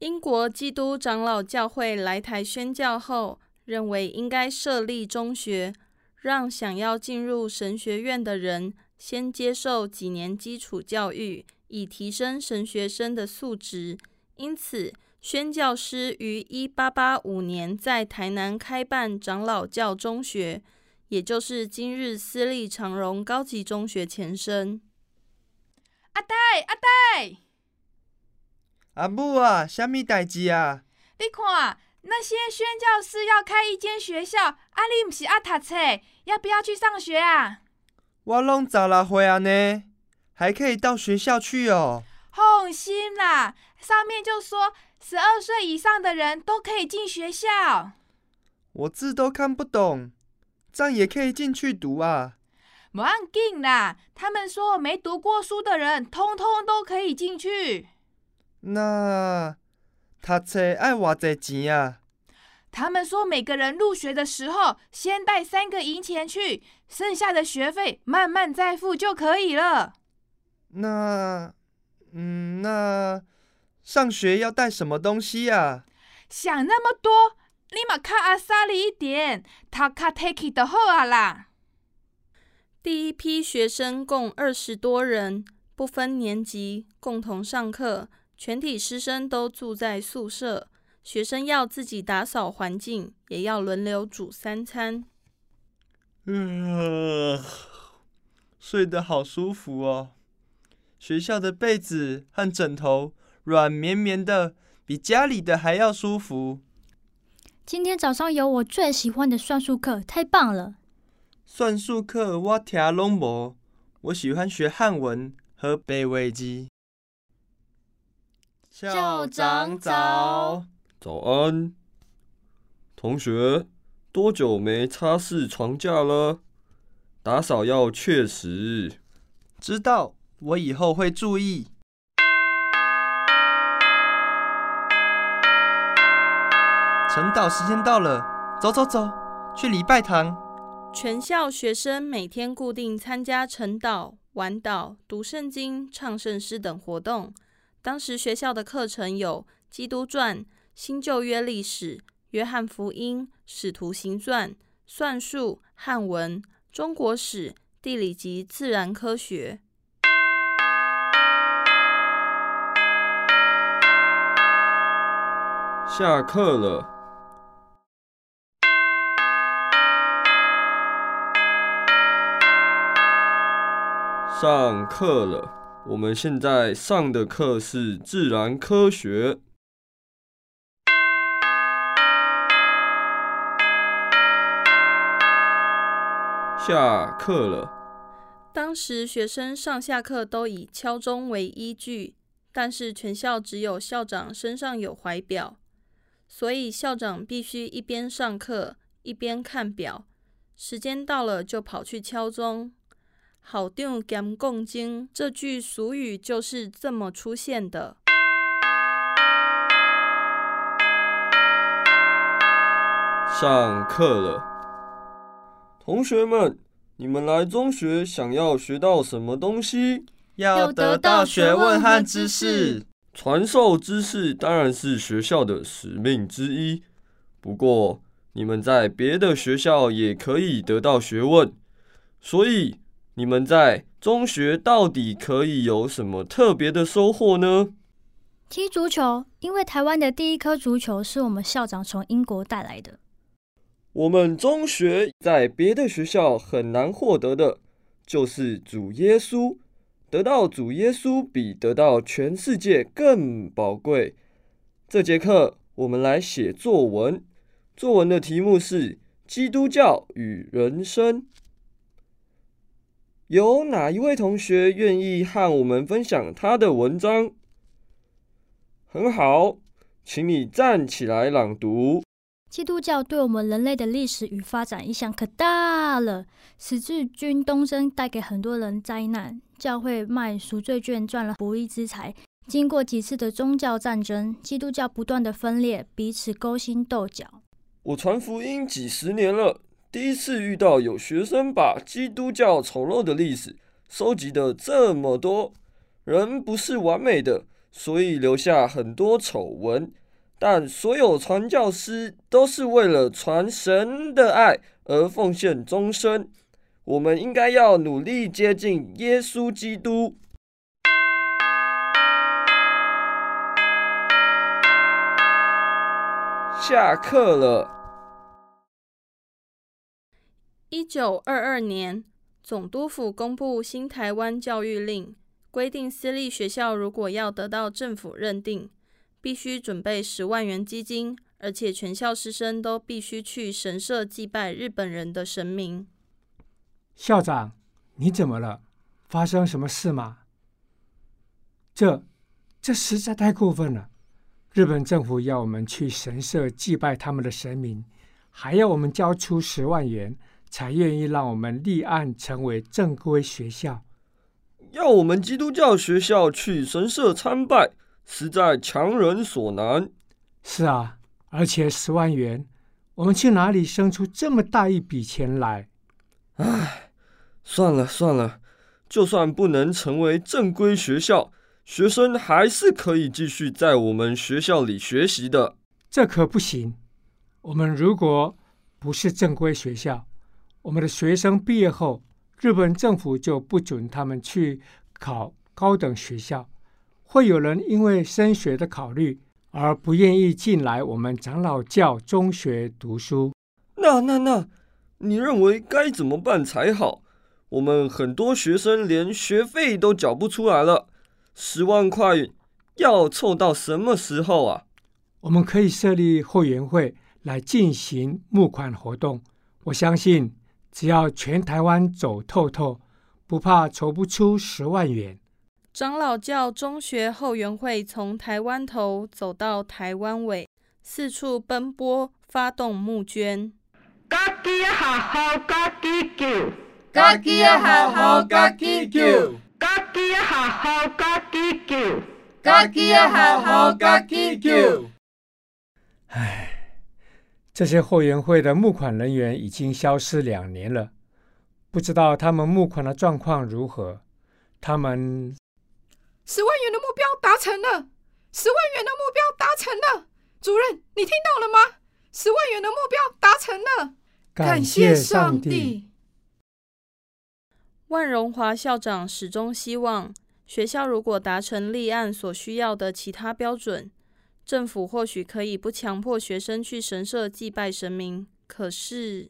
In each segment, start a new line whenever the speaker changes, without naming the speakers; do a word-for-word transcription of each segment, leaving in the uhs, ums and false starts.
英国基督长老教会来台宣教后，认为应该设立中学，让想要进入神学院的人先接受几年基础教育，以提升神学生的素质。因此，宣教师于一八八五年在台南开办长老教中学，也就是今日私立长荣高级中学前身。
阿呆，阿呆，
阿母啊，啥物代志啊？
你看，那些宣教师要开一间学校，啊，你不是爱读册，要不要去上学啊？
我拢十六岁啊呢，还可以到学校去哦。
放心啦，上面就说十二岁以上的人都可以进学校。
我字都看不懂，这样也可以进去读啊？
不要紧啦，他们说没读过书的人，通通都可以进去。
那读册要偌济钱啊？
他们说每个人入学的时候，先带三个银钱去，剩下的学费慢慢再付就可以了。
那，嗯，那上学要带什么东西啊？
想那么多，你嘛较阿莎利一点，读较 take 就好啊啦。
第一批学生共二十多人，不分年级，共同上课，全体师生都住在宿舍。学生要自己打扫环境，也要轮流煮三餐。
呃，睡得好舒服哦。学校的被子和枕头软绵绵的，比家里的还要舒服。
今天早上有我最喜欢的算术课，太棒了！
算术课我听拢无，我喜欢学汉文和背位字。
校长早。
早安，同学，多久没擦拭床架了？打扫要确实。
知道，我以后会注意。晨祷时间到了，走走走，去礼拜堂。
全校学生每天固定参加晨祷、晚祷、读圣经、唱圣诗等活动。当时学校的课程有基督传、新旧约历史、约翰福音、使徒行传、算术、汉文、中国史、地理及自然科学。
下课了。上课了。我们现在上的课是自然科学。下课了。
当时学生上下课都以敲钟为依据，但是全校只有校长身上有怀表，所以校长必须一边上课一边看表，时间到了就跑去敲钟。校长兼讲经这句俗语就是这么出现的。
上课了。同学们，你们来中学想要学到什么东西？
要得到学问和知识。
传授知识当然是学校的使命之一，不过你们在别的学校也可以得到学问，所以你们在中学到底可以有什么特别的收获呢？
踢足球，因为台湾的第一颗足球是我们校长从英国带来的。
我们中学在别的学校很难获得的，就是主耶稣。得到主耶稣比得到全世界更宝贵。这节课我们来写作文，作文的题目是基督教与人生。有哪一位同学愿意和我们分享他的文章？很好，请你站起来朗读。
基督教对我们人类的历史与发展影响可大了，十字军东征带给很多人灾难，教会卖赎罪券赚了不义之财。经过几次的宗教战争，基督教不断的分裂，彼此勾心斗角。
我传福音几十年了，第一次遇到有学生把基督教丑陋的历史收集的这么多。人不是完美的， 所以留下很多丑闻。但所有传教士都是为了传神的爱而奉献终身。我们应该要努力接近耶稣基督。下课了。
一九二二年，总督府公布新台湾教育令，规定私立学校如果要得到政府认定，必须准备十万元基金，而且全校师生都必须去神社祭拜日本人的神明。
校长，你怎么了？发生什么事吗？这，这实在太过分了！日本政府要我们去神社祭拜他们的神明，还要我们交出十万元，才愿意让我们立案成为正规学校。
要我们基督教学校去神社参拜，实在强人所难。
是啊，而且十万元，我们去哪里生出这么大一笔钱来？
唉，算了算了，就算不能成为正规学校，学生还是可以继续在我们学校里学习的。
这可不行。我们如果不是正规学校，我们的学生毕业后，日本政府就不准他们去考高等学校。会有人因为升学的考虑而不愿意进来我们长老教中学读书。
那那那，你认为该怎么办才好？我们很多学生连学费都缴不出来了，十万块要凑到什么时候啊？
我们可以设立后援会来进行募款活动。我相信，只要全台湾走透透，不怕筹不出十万元。
长老教中学后援会从台湾头走到台湾尾，四处奔波，发动募捐。
家己好好家己救，
家己好好家己救，
家己好好家己救，
家己好好家己救。
唉，这些后援会的募款人员已经消失两年了，不知道他们募款的状况如何。他们
十万元的目标达成了，十万元的目标达成了。主任，你听到了吗？十万元的目标达成了，
感谢上帝。
万荣华校长始终希望，学校如果达成立案所需要的其他标准，政府或许可以不强迫学生去神社祭拜神明。可是，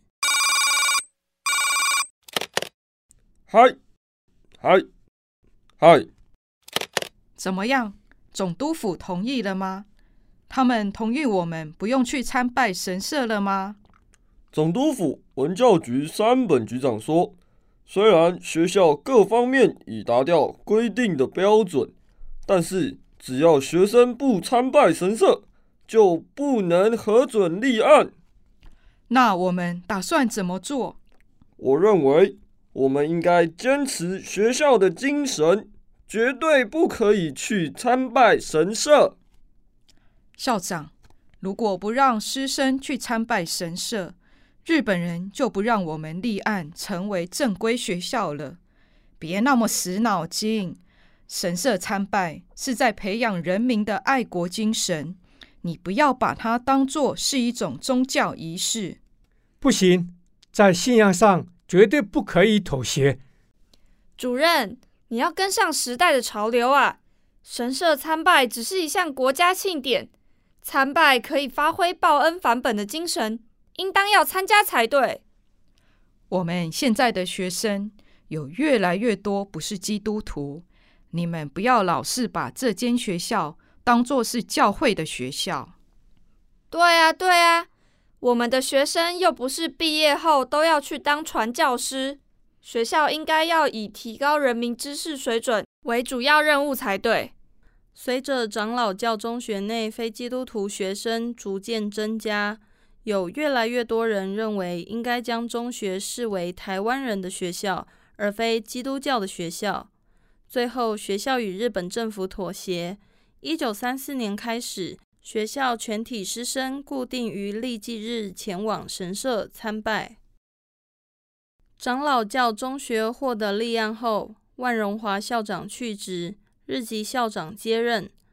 嗨，嗨，嗨，
怎么样？总督府同意了吗？他们同意我们不用去参拜神社了吗？
总督府文教局山本局长说，虽然学校各方面已达到规定的标准，但是只要学生不参拜神社，就不能核准立案。
那我们打算怎么做？
我认为我们应该坚持学校的精神，绝对不可以去参拜神社。
校长，如果不让师生去参拜神社，日本人就不让我们立案成为正规学校了。别那么死脑筋，神社参拜是在培养人民的爱国精神，你不要把它当作是一种宗教仪式。
不行，在信仰上绝对不可以妥协。
主任，你要跟上时代的潮流啊！神社参拜只是一项国家庆典，参拜可以发挥报恩返本的精神，应当要参加才对。
我们现在的学生有越来越多不是基督徒，你们不要老是把这间学校当作是教会的学校。
对啊，对啊，我们的学生又不是毕业后都要去当传教师，学校应该要以提高人民知识水准为主要任务才对。
随着长老教中学内非基督徒学生逐渐增加，有越来越多人认为应该将中学视为台湾人的学校，而非基督教的学校。最后，学校与日本政府妥协。一九三四年开始，学校全体师生固定于立祭日前往神社参拜。长老教中学获得立案后，万荣华校长去职，日籍校长接任。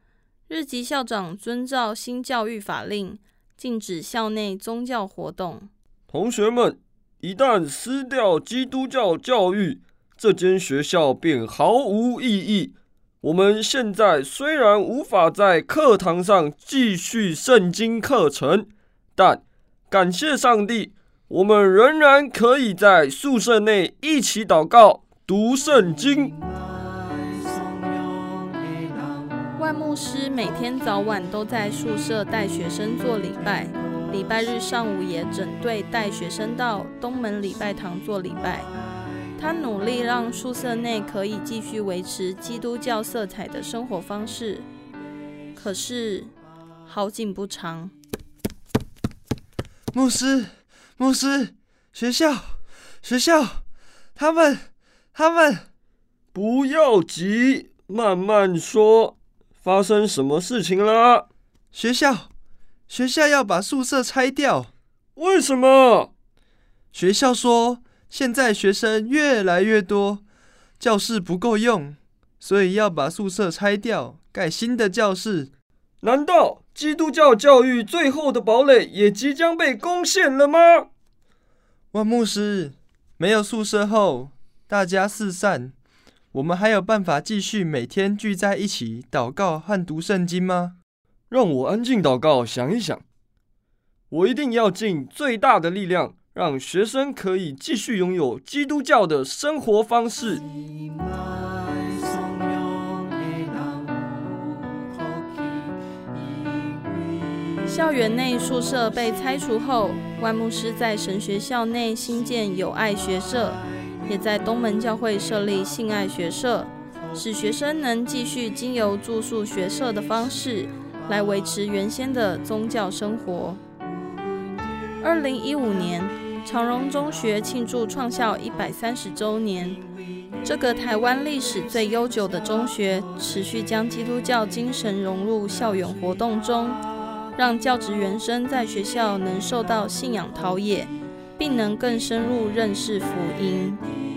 日籍校长遵照新教育法令，禁止校内宗教活动。
同学们，一旦失掉基督教教育，这间学校便毫无意义。我们现在虽然无法在课堂上继续圣经课程，但感谢上帝，我们仍然可以在宿舍内一起祷告、读圣经。
万牧师每天早晚都在宿舍带学生做礼拜，礼拜日上午也整队带学生到东门礼拜堂做礼拜。他努力让宿舍内可以继续维持基督教色彩的生活方式，可是好景不长。
牧师，牧师，学校，学校，他们，他们，
不要急，慢慢说。发生什么事情了？
学校，学校要把宿舍拆掉。
为什么？
学校说，现在学生越来越多，教室不够用，所以要把宿舍拆掉，盖新的教室。
难道基督教教育最后的堡垒也即将被攻陷了吗？
万牧师，没有宿舍后，大家四散，我们还有办法继续每天聚在一起祷告和读圣经吗？
让我安静祷告，想一想。我一定要尽最大的力量，让学生可以继续拥有基督教的生活方式。
校园内宿舍被拆除后，万牧师在神学校内新建友爱学社，也在东门教会设立信爱学社，使学生能继续经由住宿学社的方式来维持原先的宗教生活。二零一五年，长荣中学庆祝创校一百三十周年。这个台湾历史最悠久的中学，持续将基督教精神融入校园活动中，让教职员生在学校能受到信仰陶冶，并能更深入认识福音。